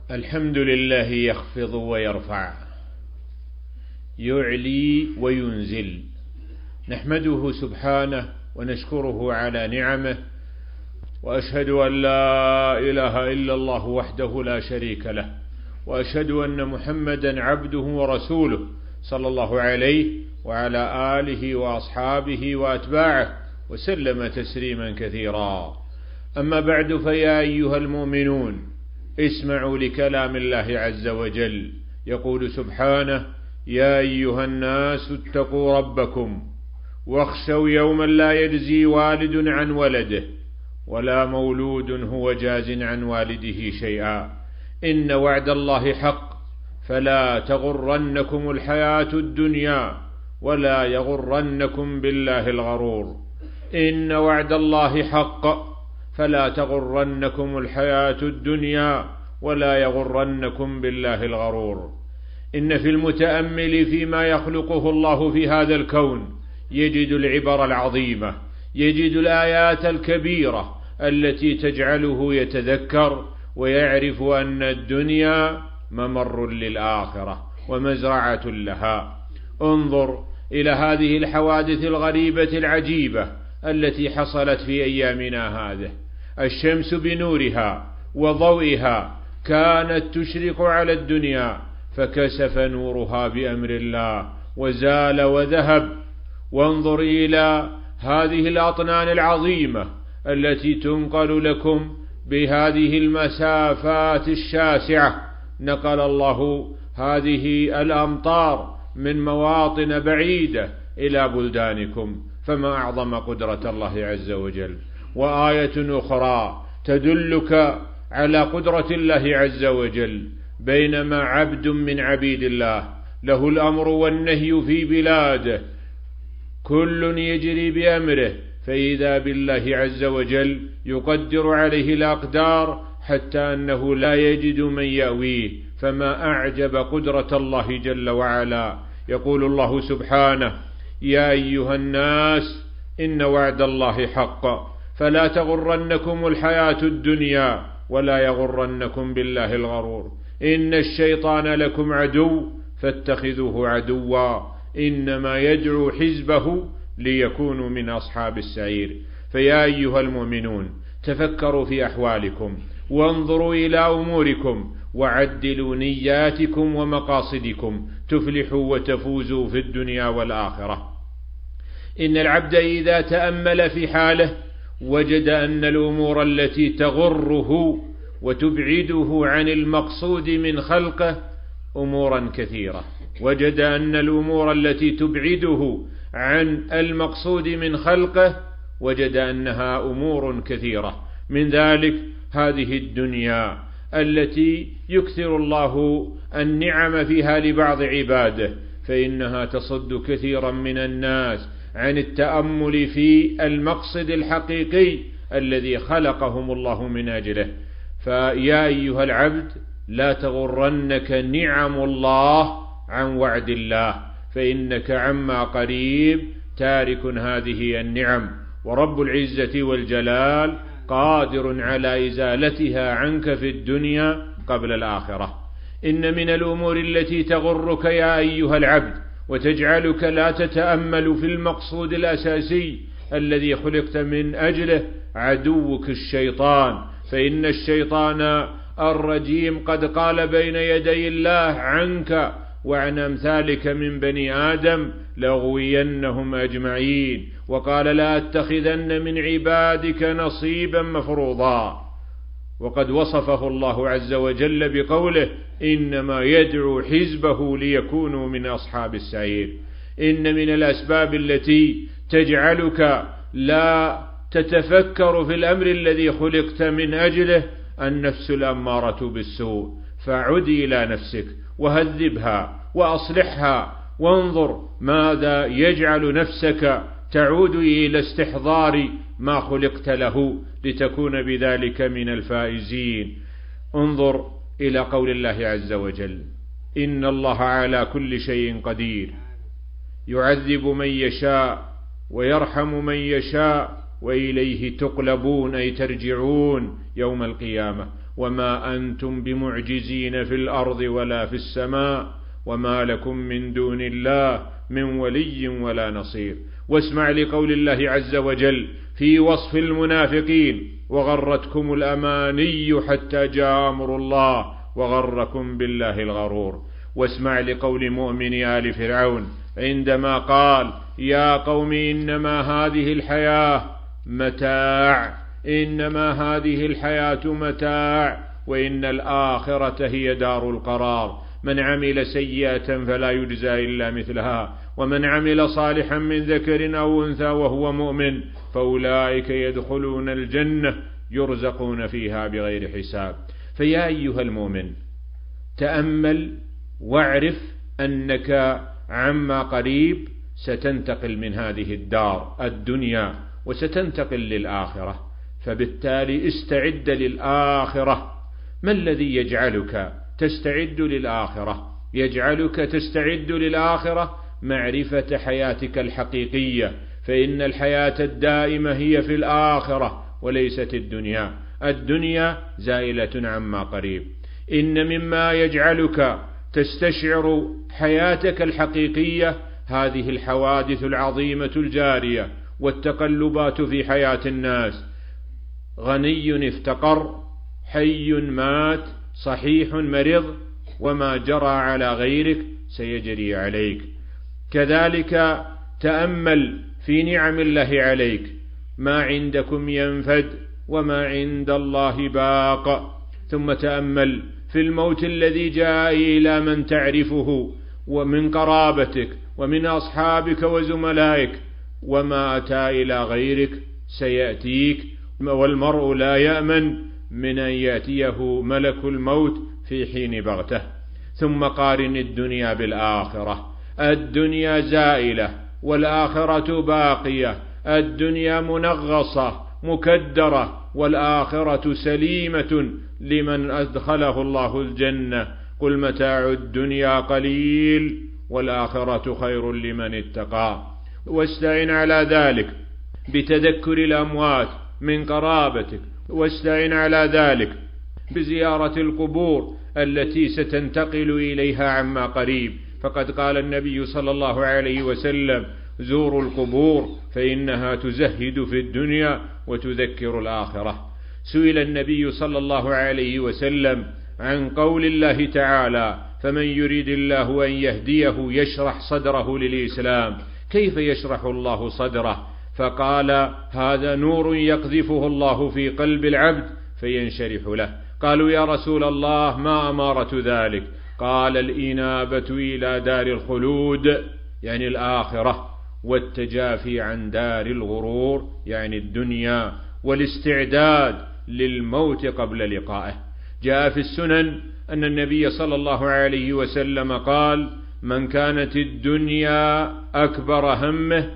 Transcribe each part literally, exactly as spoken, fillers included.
الحمد لله يخفض ويرفع، يعلي وينزل، نحمده سبحانه ونشكره على نعمه، وأشهد أن لا إله إلا الله وحده لا شريك له، وأشهد أن محمدا عبده ورسوله صلى الله عليه وعلى آله وأصحابه وأتباعه وسلم تسليما كثيرا. أما بعد، فيا أيها المؤمنون اسمعوا لكلام الله عز وجل، يقول سبحانه: يا أيها الناس اتقوا ربكم واخشوا يوما لا يجزي والد عن ولده ولا مولود هو جاز عن والده شيئا، إن وعد الله حق فلا تغرنكم الحياة الدنيا ولا يغرنكم بالله الغرور. إن وعد الله حق فلا تغرنكم الحياة الدنيا ولا يغرنكم بالله الغرور. إن في المتأمل فيما يخلقه الله في هذا الكون يجد العبر العظيمة، يجد الآيات الكبيرة التي تجعله يتذكر ويعرف أن الدنيا ممر للآخرة ومزرعة لها. انظر إلى هذه الحوادث الغريبة العجيبة التي حصلت في أيامنا هذه. الشمس بنورها وضوئها كانت تشرق على الدنيا، فكسف نورها بأمر الله وزال وذهب. وانظر إلى هذه الأطنان العظيمة التي تنقل لكم بهذه المسافات الشاسعة. نقل الله هذه الأمطار من مواطن بعيدة إلى بلدانكم، فما أعظم قدرة الله عز وجل. وآية أخرى تدلك على قدرة الله عز وجل: بينما عبد من عبيد الله له الأمر والنهي في بلاده كل يجري بأمره، فإذا بالله عز وجل يقدر عليه الأقدار حتى أنه لا يجد من يأويه. فما أعجب قدرة الله جل وعلا. يقول الله سبحانه: يا أيها الناس إن وعد الله حق فلا تغرنكم الحياة الدنيا ولا يغرنكم بالله الغرور. إن الشيطان لكم عدو فاتخذوه عدوا، إنما يدعو حزبه ليكونوا من أصحاب السعير. فيا أيها المؤمنون تفكروا في أحوالكم وانظروا إلى أموركم وعدلوا نياتكم ومقاصدكم تفلحوا وتفوزوا في الدنيا والآخرة. إن العبد إذا تأمل في حاله وجد أن الأمور التي تغره وتبعده عن المقصود من خلقه أمورا كثيرة، وجد أن الأمور التي تبعده عن المقصود من خلقه وجد أنها أمور كثيرة. من ذلك هذه الدنيا التي يكثر الله النعم فيها لبعض عباده، فإنها تصد كثيرا من الناس عن التأمل في المقصد الحقيقي الذي خلقهم الله من أجله. فيا أيها العبد لا تغرنك نعم الله عن وعد الله، فإنك عما قريب تارك هذه النعم، ورب العزة والجلال قادر على إزالتها عنك في الدنيا قبل الآخرة. إن من الأمور التي تغرك يا أيها العبد وتجعلك لا تتأمل في المقصود الأساسي الذي خلقت من أجله عدوك الشيطان، فإن الشيطان الرجيم قد قال بين يدي الله عنك وعن أمثالك من بني آدم: لأغوينهم أجمعين، وقال: لا أتخذن من عبادك نصيبا مفروضا. وقد وصفه الله عز وجل بقوله: إنما يدعو حزبه ليكونوا من أصحاب السعير. إن من الأسباب التي تجعلك لا تتفكر في الأمر الذي خلقت من أجله النفس الأمارة بالسوء، فعد إلى نفسك وهذبها وأصلحها، وانظر ماذا يجعل نفسك تعود إلى استحضار ما خلقت له لتكون بذلك من الفائزين. انظر إلى قول الله عز وجل: إن الله على كل شيء قدير، يعذب من يشاء ويرحم من يشاء وإليه تقلبون، أي ترجعون يوم القيامة. وما أنتم بمعجزين في الأرض ولا في السماء وما لكم من دون الله من ولي ولا نصير. واسمع لقول الله عز وجل في وصف المنافقين: وغرتكم الأماني حتى جاء أمر الله وغركم بالله الغرور. واسمع لقول مؤمن آل فرعون عندما قال: يا قوم إنما هذه الحياة متاع إنما هذه الحياة متاع وإن الآخرة هي دار القرار. من عمل سيئة فلا يجزى إلا مثلها ومن عمل صالحا من ذكر أو أنثى وهو مؤمن فأولئك يدخلون الجنة يرزقون فيها بغير حساب. فيا أيها المؤمن، تأمل واعرف أنك عما قريب ستنتقل من هذه الدار الدنيا وستنتقل للآخرة، فبالتالي استعد للآخرة. ما الذي يجعلك تستعد للآخرة؟ يجعلك تستعد للآخرة معرفة حياتك الحقيقية، فإن الحياة الدائمة هي في الآخرة وليست الدنيا. الدنيا زائلة عما قريب. إن مما يجعلك تستشعر حياتك الحقيقية هذه الحوادث العظيمة الجارية والتقلبات في حياة الناس. غني افتقر، حي مات، صحيح مرض، وما جرى على غيرك سيجري عليك. كذلك تأمل في نعم الله عليك: ما عندكم ينفد وما عند الله باق. ثم تأمل في الموت الذي جاء إلى من تعرفه ومن قرابتك ومن أصحابك وزملائك، وما أتى إلى غيرك سيأتيك، والمرء لا يأمن من أن يأتيه ملك الموت في حين بغته. ثم قارن الدنيا بالآخرة. الدنيا زائلة والآخرة باقية. الدنيا منغصة مكدرة والآخرة سليمة لمن أدخله الله الجنة. قل متاع الدنيا قليل والآخرة خير لمن اتقى. واستعن على ذلك بتذكر الأموات من قرابتك، واستعن على ذلك بزيارة القبور التي ستنتقل إليها عما قريب. فقد قال النبي صلى الله عليه وسلم: زوروا القبور فإنها تزهد في الدنيا وتذكر الآخرة. سئل النبي صلى الله عليه وسلم عن قول الله تعالى: فمن يريد الله أن يهديه يشرح صدره للإسلام، كيف يشرح الله صدره؟ فقال: هذا نور يقذفه الله في قلب العبد فينشرح له. قالوا: يا رسول الله ما أمارة ذلك؟ قال: الإنابة إلى دار الخلود يعني الآخرة، والتجافي عن دار الغرور يعني الدنيا، والاستعداد للموت قبل لقائه. جاء في السنن أن النبي صلى الله عليه وسلم قال: من كانت الدنيا أكبر همه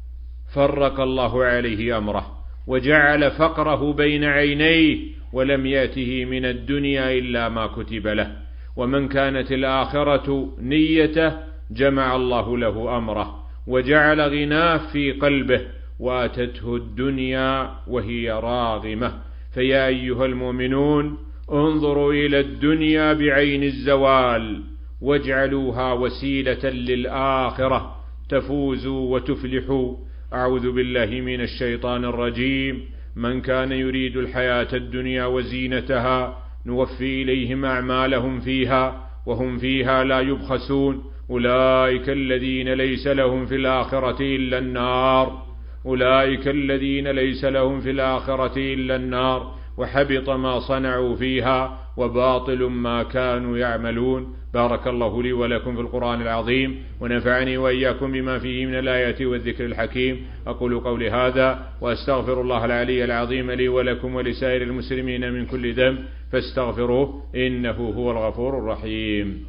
فرق الله عليه أمره وجعل فقره بين عينيه ولم يأته من الدنيا إلا ما كتب له. ومن كانت الآخرة نيته جمع الله له أمره وجعل غناه في قلبه وأتته الدنيا وهي راغمة. فيا أيها المؤمنون، انظروا إلى الدنيا بعين الزوال واجعلوها وسيلة للآخرة تفوزوا وتفلحوا. أعوذ بالله من الشيطان الرجيم. من كان يريد الحياة الدنيا وزينتها نوفي إليهم أعمالهم فيها وهم فيها لا يبخسون. أولئك الذين ليس لهم في الآخرة إلا النار أولئك الذين ليس لهم في الآخرة إلا النار وحبط ما صنعوا فيها وباطل ما كانوا يعملون. بارك الله لي ولكم في القرآن العظيم ونفعني وإياكم بما فيه من الآيات والذكر الحكيم. أقول قولي هذا وأستغفر الله العلي العظيم لي ولكم ولسائر المسلمين من كل ذنب فاستغفروه إنه هو الغفور الرحيم.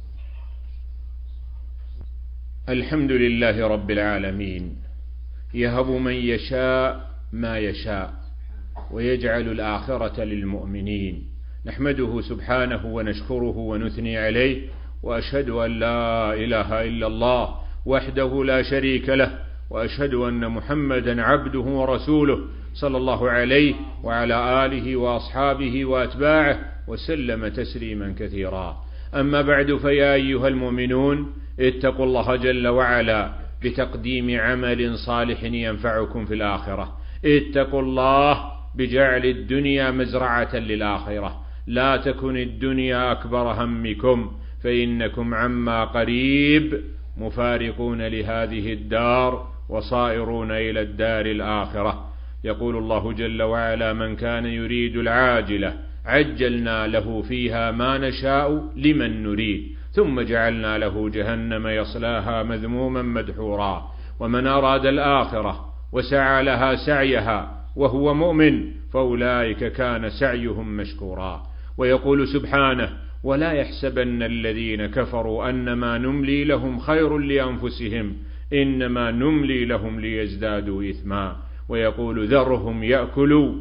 الحمد لله رب العالمين، يهب من يشاء ما يشاء ويجعل الآخرة للمؤمنين. نحمده سبحانه ونشكره ونثني عليه، وأشهد أن لا إله إلا الله وحده لا شريك له، وأشهد أن محمدا عبده ورسوله صلى الله عليه وعلى آله وأصحابه وأتباعه وسلم تسليما كثيرا. أما بعد، فيا أيها المؤمنون، اتقوا الله جل وعلا بتقديم عمل صالح ينفعكم في الآخرة. اتقوا الله بجعل الدنيا مزرعة للآخرة. لا تكن الدنيا أكبر همكم، فإنكم عما قريب مفارقون لهذه الدار وصائرون إلى الدار الآخرة. يقول الله جل وعلا: من كان يريد العاجلة عجلنا له فيها ما نشاء لمن نريد ثم جعلنا له جهنم يصلاها مذموما مدحورا. ومن أراد الآخرة وسعى لها سعيها وهو مؤمن فأولئك كان سعيهم مشكورا. ويقول سبحانه: ولا يحسبن الذين كفروا أنما نملي لهم خير لأنفسهم إنما نملي لهم ليزدادوا إثما. ويقول: ذرهم يأكلوا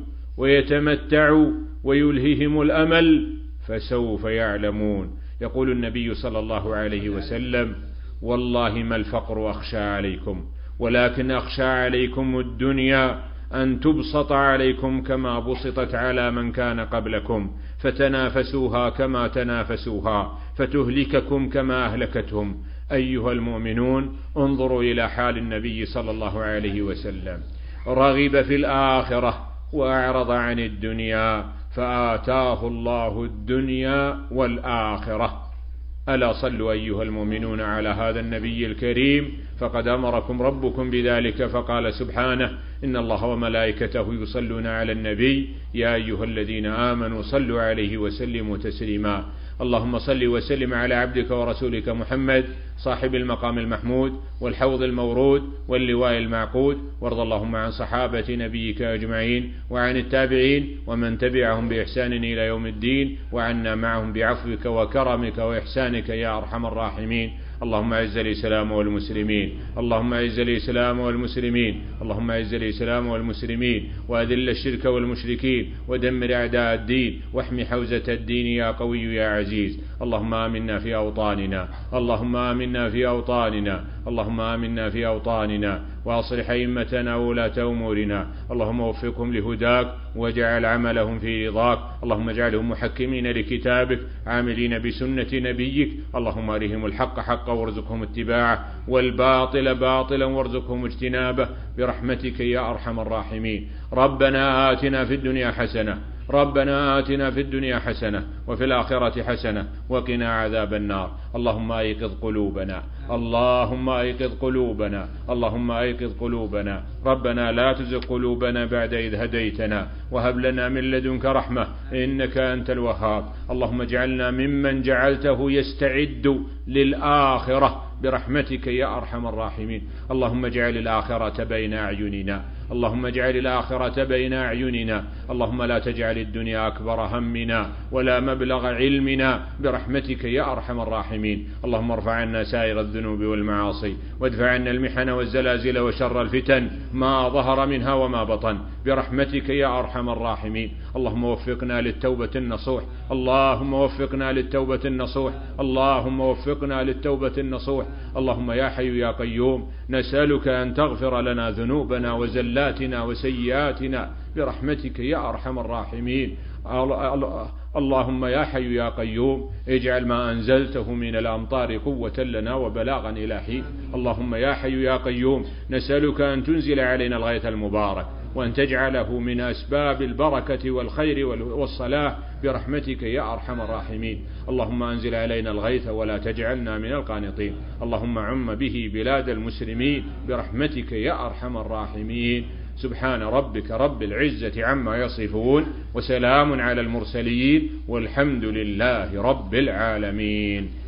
ويتمتعوا ويلههم الأمل فسوف يعلمون. يقول النبي صلى الله عليه وسلم: والله ما الفقر أخشى عليكم، ولكن أخشى عليكم الدنيا أن تبسط عليكم كما بسطت على من كان قبلكم، فتنافسوها كما تنافسوها، فتهلككم كما أهلكتهم. أيها المؤمنون، انظروا إلى حال النبي صلى الله عليه وسلم، رغب في الآخرة وأعرض عن الدنيا، فآتاه الله الدنيا والآخرة. ألا صلوا أيها المؤمنون على هذا النبي الكريم، فقد أمركم ربكم بذلك، فقال سبحانه: إن الله وملائكته يصلون على النبي يا أيها الذين آمنوا صلوا عليه وسلموا تسليما. اللهم صل وسلم على عبدك ورسولك محمد صاحب المقام المحمود والحوض المورود واللواء المعقود، وارض اللهم عن صحابة نبيك أجمعين وعن التابعين ومن تبعهم بإحسان إلى يوم الدين، وعنا معهم بعفوك وكرمك وإحسانك يا أرحم الراحمين. اللهم أعز الإسلام والمسلمين، اللهم أعز الإسلام والمسلمين، اللهم أعز الإسلام والمسلمين، وأذل الشرك والمشركين، ودمر أعداء الدين، واحمي حوزة الدين يا قوي يا عزيز. اللهم آمنا في أوطاننا، اللهم آمنا في أوطاننا، اللهم آمنا في أوطاننا، وأصلح أئمتنا وولاة أمورنا. اللهم وفقهم لهداك واجعل عملهم في رضاك. اللهم اجعلهم محكمين لكتابك عاملين بسنة نبيك. اللهم أرهم الحق حقا وارزقهم اتباعه، والباطل باطلا وارزقهم اجتنابه، برحمتك يا أرحم الراحمين. ربنا آتنا في الدنيا حسنة، ربنا آتنا في الدنيا حسنة وفي الآخرة حسنة وقنا عذاب النار. اللهم أيقظ قلوبنا، اللهم أيقظ قلوبنا، اللهم أيقظ قلوبنا. ربنا لا تزغ قلوبنا بعد إذ هديتنا، وهب لنا من لدنك رحمة إنك أنت الوهاب. اللهم اجعلنا ممن جعلته يستعد للآخرة برحمتك يا أرحم الراحمين. اللهم اجعل الآخرة بين أعيننا، اللهم اجعل الآخرة بين أعيننا. اللهم لا تجعل الدنيا أكبر همنا ولا مبلغ علمنا برحمتك يا أرحم الراحمين. اللهم ارفع عنا سائر الذنوب والمعاصي، وادفع عنا المحن والزلازل وشر الفتن ما ظهر منها وما بطن برحمتك يا أرحم الراحمين. اللهم وفقنا للتوبة النصوح، اللهم وفقنا للتوبة النصوح، اللهم وفقنا للتوبة النصوح. اللهم يا حي يا قيوم، نسألك أن تغفر لنا ذنوبنا وزلاتنا وسيئاتنا برحمتك يا أرحم الراحمين. اللهم يا حي يا قيوم، اجعل ما أنزلته من الأمطار قوة لنا وبلاغا إلى حين. اللهم يا حي يا قيوم، نسألك أن تنزل علينا الغيث المبارك، وأن تجعله من أسباب البركة والخير والصلاح برحمتك يا أرحم الراحمين. اللهم أنزل علينا الغيث ولا تجعلنا من القانطين. اللهم عم به بلاد المسلمين برحمتك يا أرحم الراحمين. سبحان ربك رب العزة عما يصفون، وسلام على المرسلين، والحمد لله رب العالمين.